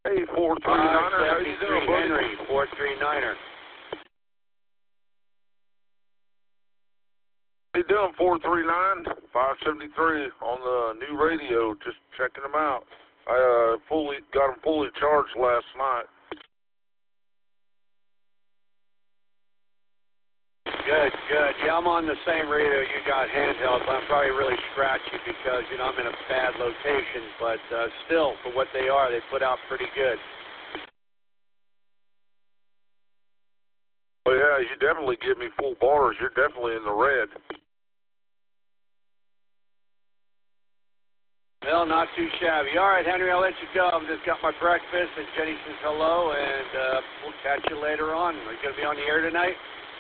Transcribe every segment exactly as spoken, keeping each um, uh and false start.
Hey, four three niner, how you doing, buddy? Henry, four three niner. How you doing, four three nine, five seventy-three on the new radio, just checking them out. I uh, fully got them fully charged last night. Good, good. Yeah, I'm on the same radio you got, handheld, but I'm probably really scratchy because, you know, I'm in a bad location, but uh, still, for what they are, they put out pretty good. Well, yeah, you definitely give me full bars. You're definitely in the red. Well, not too shabby. All right, Henry, I'll let you go. I've just got my breakfast, and Jenny says hello, and uh, we'll catch you later on. Are you going to be on the air tonight?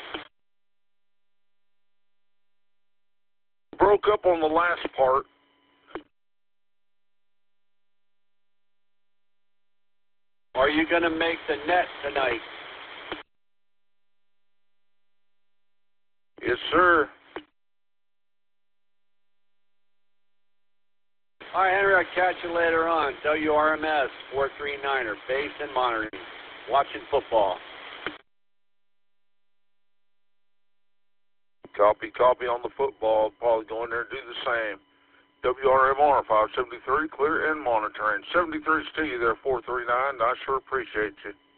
Broke up on the last part. Are you going to make the net tonight? Yes, sir. All right, Henry, I'll catch you later on. W R M S four three niner, base and monitoring, watching football. Copy, copy on the football. Probably go in there and do the same. W R M R five seventy-three, clear and monitoring. seventy-three to you there, four three nine. I sure appreciate you.